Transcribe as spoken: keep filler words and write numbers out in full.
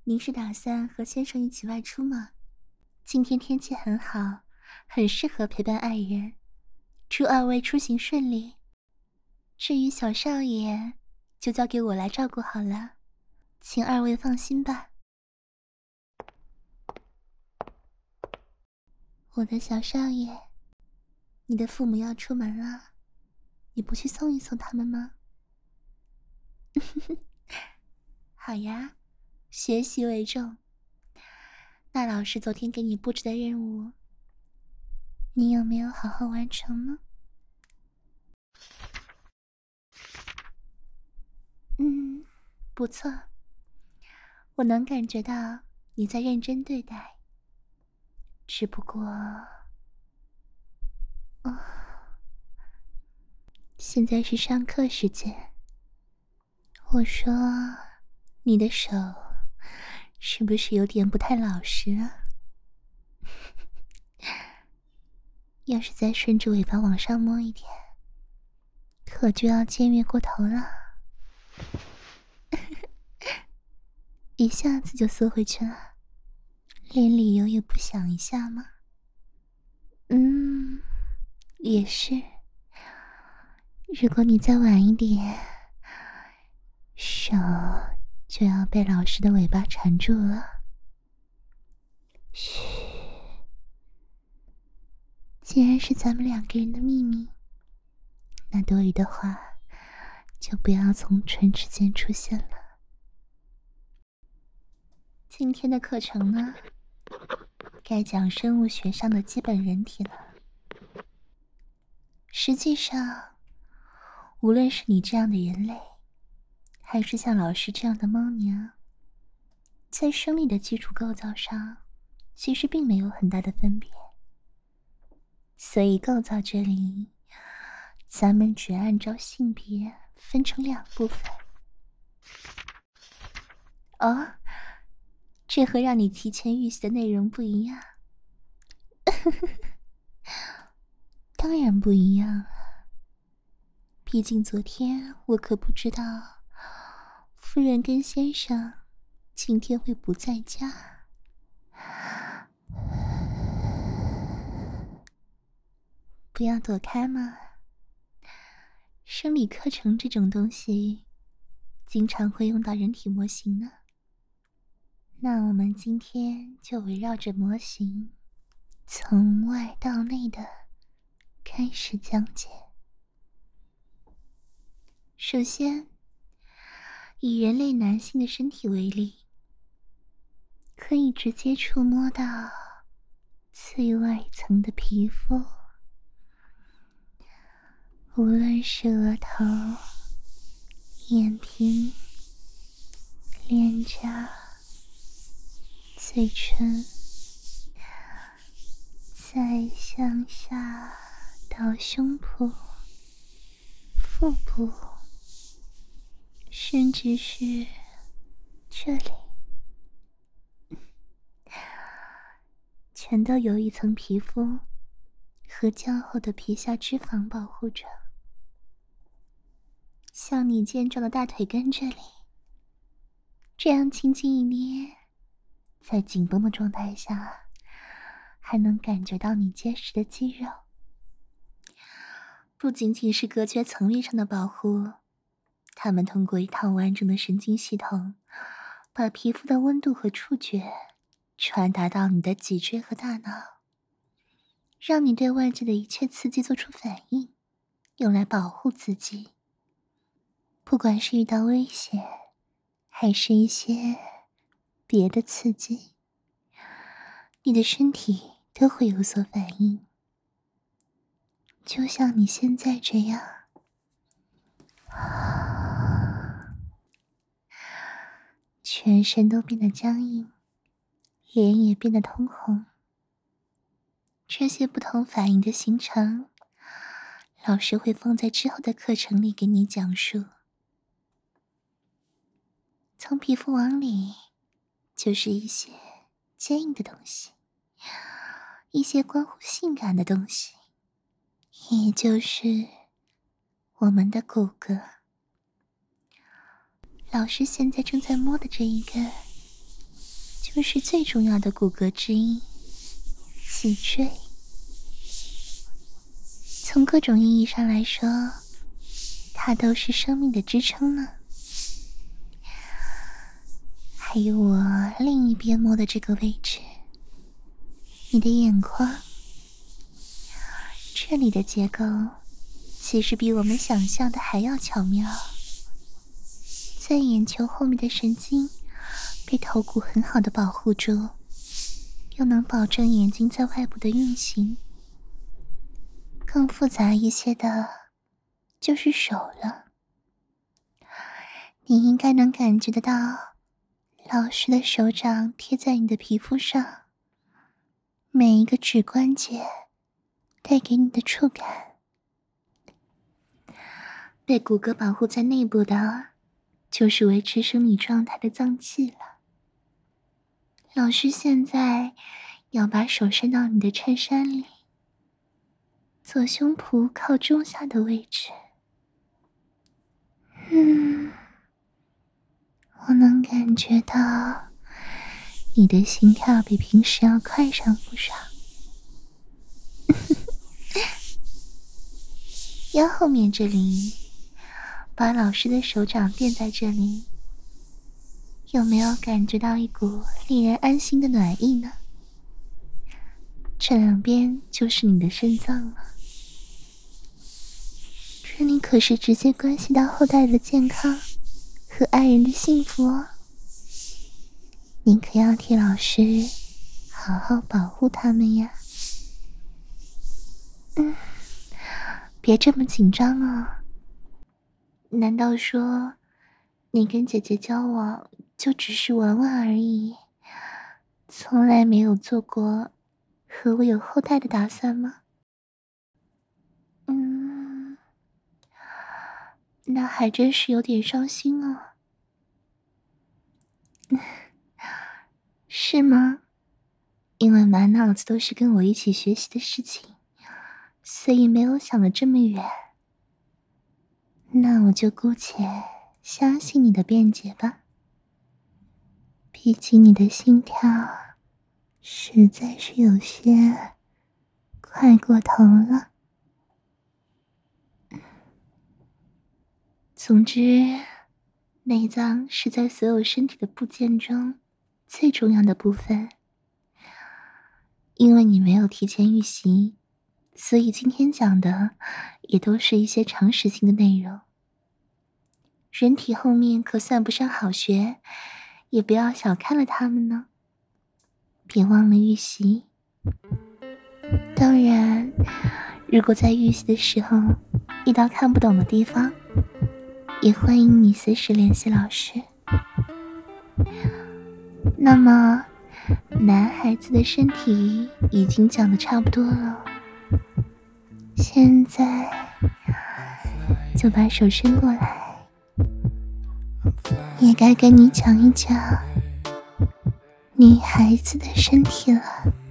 您是打算和先生一起外出吗？今天天气很好，很适合陪伴爱人。祝二位出行顺利。至于小少爷，就交给我来照顾好了，请二位放心吧。我的小少爷，你的父母要出门了，你不去送一送他们吗？好呀，学习为重。那老师昨天给你布置的任务，你有没有好好完成呢？嗯，不错，我能感觉到你在认真对待。只不过，哦，现在是上课时间。我说，你的手是不是有点不太老实啊？要是再顺着尾巴往上摸一点，可就要僭越过头了。一下子就缩回去了，连理由也不想一下吗？嗯，也是。如果你再晚一点，手就要被老师的尾巴缠住了。嘘，既然是咱们两个人的秘密，那多余的话就不要从唇之间出现了。今天的课程呢，该讲生物学上的基本人体了。实际上，无论是你这样的人类，还是像老师这样的猫娘，在生理的基础构造上，其实并没有很大的分别。所以构造这里，咱们只按照性别分成两部分。哦，这和让你提前预习的内容不一样。当然不一样了，毕竟昨天我可不知道夫人跟先生今天会不在家。不要躲开嘛，生理课程这种东西经常会用到人体模型呢。那我们今天就围绕着模型，从外到内的开始讲解。首先，以人类男性的身体为例，可以直接触摸到最外层的皮肤，无论是额头、眼皮、脸颊、嘴唇，再向下到胸部、腹部，甚至是这里，全都有一层皮肤和较厚的皮下脂肪保护着。像你健壮的大腿根这里，这样轻轻一捏，在紧绷的状态下，还能感觉到你结实的肌肉。不仅仅是隔绝层面上的保护，它们通过一套完整的神经系统，把皮肤的温度和触觉传达到你的脊椎和大脑，让你对外界的一切刺激做出反应，用来保护自己。不管是遇到危险，还是一些别的刺激，你的身体都会有所反应。就像你现在这样，全身都变得僵硬，脸也变得通红。这些不同反应的形成，老师会放在之后的课程里给你讲述。从皮肤往里，就是一些坚硬的东西，一些关乎性感的东西，也就是我们的骨骼。老师现在正在摸的这一个， 就是最重要的骨骼之一——脊椎。从各种意义上来说，它都是生命的支撑呢。还有我另一边摸的这个位置，你的眼眶，这里的结构其实比我们想象的还要巧妙。在眼球后面的神经被头骨很好的保护住，又能保证眼睛在外部的运行。更复杂一些的就是手了，你应该能感觉得到老师的手掌贴在你的皮肤上，每一个指关节带给你的触感。被骨骼保护在内部的就是维持生理状态的脏器了。老师现在要把手伸到你的衬衫里，左胸脯靠中下的位置。嗯，我能感觉到你的心跳比平时要快上不少。腰后面这里，把老师的手掌垫在这里，有没有感觉到一股令人安心的暖意呢？这两边就是你的肾脏了，这里可是直接关系到后代的健康和爱人的幸福哦。你可要替老师好好保护他们呀。嗯，别这么紧张啊。难道说你跟姐姐交往就只是玩玩而已，从来没有做过和我有后代的打算吗？嗯，那还真是有点伤心啊。是吗？因为满脑子都是跟我一起学习的事情，所以没有想得这么远。那我就姑且相信你的辩解吧。毕竟你的心跳实在是有些快过头了。总之，内脏是在所有身体的部件中最重要的部分。因为你没有提前预习，所以今天讲的也都是一些常识性的内容。人体后面可算不上好学，也不要小看了它们呢。别忘了预习。当然，如果在预习的时候遇到看不懂的地方，也欢迎你随时联系老师。那么，男孩子的身体已经讲得差不多了，现在就把手伸过来，也该跟你讲一讲女孩子的身体了。